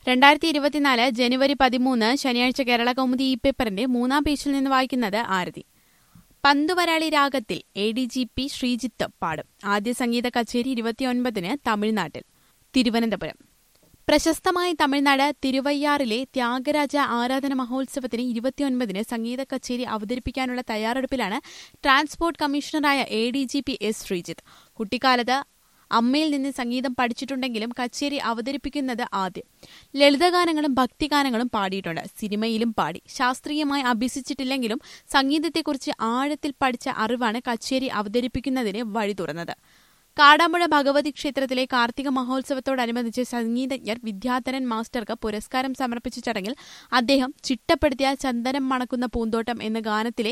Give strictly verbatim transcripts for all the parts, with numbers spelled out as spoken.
രണ്ടായിരത്തി ഇരുപത്തിനാല് ജനുവരി പതിമൂന്ന് ശനിയാഴ്ച കേരള കൗമുദി ഈ പേപ്പറിന്റെ മൂന്നാം പേജിൽ നിന്ന് വായിക്കുന്നത് ആരതി. പന്തുവരാളി രാഗത്തിൽ A D G P Sreejith പാടും. ആദ്യ സംഗീത കച്ചേരി ഇരുപത്തിയൊൻപതിന് തമിഴ്നാട്ടിൽ. തിരുവനന്തപുരം. പ്രശസ്തമായ തമിഴ്നാട് തിരുവയ്യാറിലെ ത്യാഗരാജ ആരാധന മഹോത്സവത്തിന് ഇരുപത്തിയൊൻപതിന് സംഗീത കച്ചേരി അവതരിപ്പിക്കാനുള്ള തയ്യാറെടുപ്പിലാണ് ട്രാൻസ്പോർട്ട് കമ്മീഷണറായ A D G P S Sreejith. കുട്ടിക്കാലത്ത് അമ്മയിൽ നിന്ന് സംഗീതം പഠിച്ചിട്ടുണ്ടെങ്കിലും കച്ചേരി അവതരിപ്പിക്കുന്നത് ആദ്യം. ലളിതഗാനങ്ങളും ഭക്തിഗാനങ്ങളും പാടിയിട്ടുണ്ട്. സിനിമയിലും പാടി. ശാസ്ത്രീയമായി അഭ്യസിച്ചിട്ടില്ലെങ്കിലും സംഗീതത്തെക്കുറിച്ച് ആഴത്തിൽ പഠിച്ച അറിവാണ് കച്ചേരി അവതരിപ്പിക്കുന്നതിന് വഴി തുറന്നത്. കാടാമ്പുഴ ഭഗവതി ക്ഷേത്രത്തിലെ കാർത്തിക മഹോത്സവത്തോടനുബന്ധിച്ച് സംഗീതജ്ഞർ വിദ്യാധരൻ മാസ്റ്റർക്ക് പുരസ്കാരം സമർപ്പിച്ച ചടങ്ങിൽ അദ്ദേഹം ചിട്ടപ്പെടുത്തിയ ചന്ദനം മണക്കുന്ന പൂന്തോട്ടം എന്ന ഗാനത്തിലെ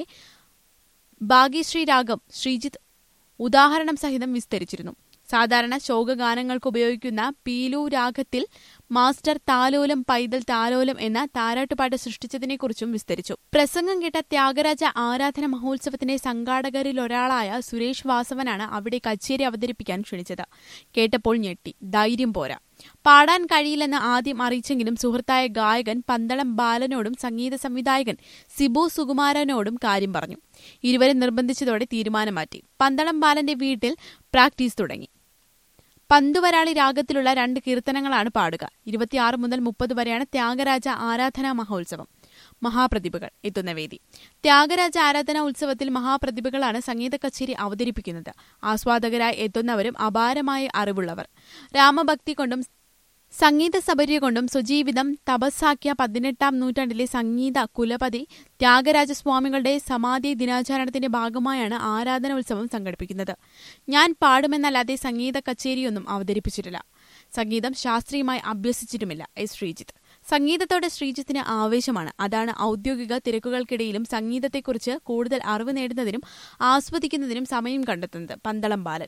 ഭാഗ്യശ്രീ രാഗം ശ്രീജിത്ത് ഉദാഹരണം സഹിതം വിസ്തരിച്ചിരുന്നു. സാധാരണ ശോകഗാനങ്ങൾക്ക് ഉപയോഗിക്കുന്ന പീലു രാഗത്തിൽ മാസ്റ്റർ താലോലം പൈതൽ താലോലം എന്ന താരാട്ടുപാട്ട് സൃഷ്ടിച്ചതിനെക്കുറിച്ചും വിസ്തരിച്ചു. പ്രസംഗം കേട്ട ത്യാഗരാജ ആരാധന മഹോത്സവത്തിന്റെ സംഘാടകരിലൊരാളായ സുരേഷ് വാസവനാണ് അവിടെ കച്ചേരി അവതരിപ്പിക്കാൻ ക്ഷണിച്ചത്. കേട്ടപ്പോൾ ഞെട്ടി. ധൈര്യം പോരാ, പാടാൻ കഴിയില്ലെന്ന് ആദ്യം അറിയിച്ചെങ്കിലും സുഹൃത്തായ ഗായകൻ പന്തളം ബാലനോടും സംഗീത സംവിധായകൻ സിബു സുകുമാരനോടും കാര്യം പറഞ്ഞു. ഇരുവരും നിർബന്ധിച്ചതോടെ തീരുമാനം മാറ്റി. പന്തളം ബാലന്റെ വീട്ടിൽ പ്രാക്ടീസ് തുടങ്ങി. പന്തുവരാളി രാഗത്തിലുള്ള രണ്ട് കീർത്തനങ്ങളാണ് പാടുക. ഇരുപത്തിയാറ് മുതൽ മുപ്പത് വരെയാണ് ത്യാഗരാജ ആരാധനാ മഹോത്സവം. മഹാപ്രതിഭകൾ എത്തുന്ന വേദി. ത്യാഗരാജ ആരാധനാ ഉത്സവത്തിൽ മഹാപ്രതിഭകളാണ് സംഗീത കച്ചേരി അവതരിപ്പിക്കുന്നത്. ആസ്വാദകരായി എത്തുന്നവരും അപാരമായ അറിവുള്ളവർ. രാമഭക്തി കൊണ്ടും സംഗീത സബര്യ കൊണ്ടും സ്വജീവിതം തപസ്സാക്കിയ പതിനെട്ടാം നൂറ്റാണ്ടിലെ സംഗീത കുലപതി ത്യാഗരാജസ്വാമികളുടെ സമാധി ദിനാചരണത്തിന്റെ ഭാഗമായാണ് ആരാധന ഉത്സവം സംഘടിപ്പിക്കുന്നത്. ഞാൻ പാടുമെന്നല്ലാതെ സംഗീത കച്ചേരിയൊന്നും അവതരിപ്പിച്ചിട്ടില്ല. സംഗീതം ശാസ്ത്രീയമായി അഭ്യസിച്ചിട്ടുമില്ല. എസ് ശ്രീജിത്ത്. സംഗീതത്തോടെ ശ്രീജിത്തിന് ആവേശമാണ്. അതാണ് ഔദ്യോഗിക തിരക്കുകൾക്കിടയിലും സംഗീതത്തെക്കുറിച്ച് കൂടുതൽ അറിവ് നേടുന്നതിനും ആസ്വദിക്കുന്നതിനും സമയം കണ്ടെത്തുന്നത്. പന്തളം ബാലൻ.